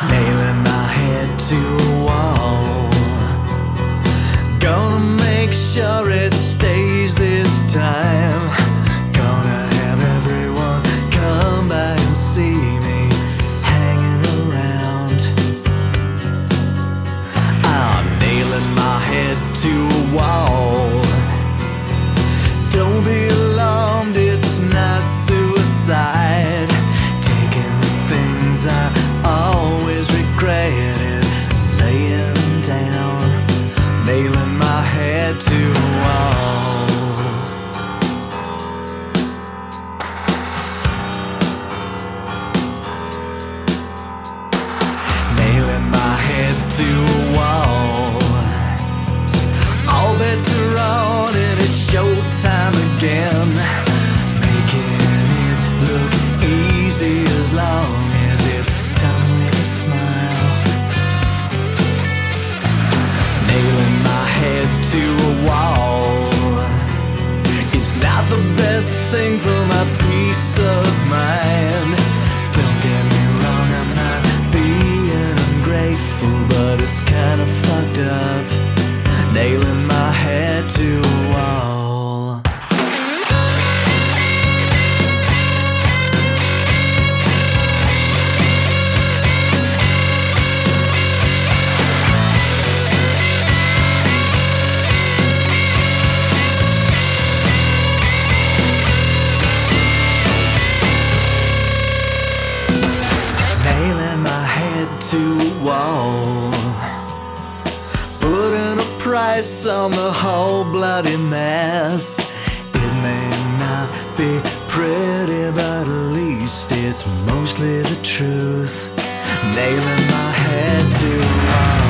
nailing my head to a wall. Gonna make sure it stays this time. Gonna have everyone come by and see me hanging around. I'm nailing my head to a wall. Don't be alarmed, it's not suicide. Taking the things I always regretted, laying down, nailing my head to a wall. Nailing my head to a wall. All bets are on and it's showtime again. Making it look easy as long as it's done with a smile. Nailing my head to a wall. It's not the best thing for my peace of mind. Don't get me wrong, I'm not being ungrateful, but it's kinda fucked up, nailing my head to a wall. Nailing my head to a wall. Putting a price on the whole bloody mess. It may not be pretty, but at least it's mostly the truth. Nailing my head to a wall.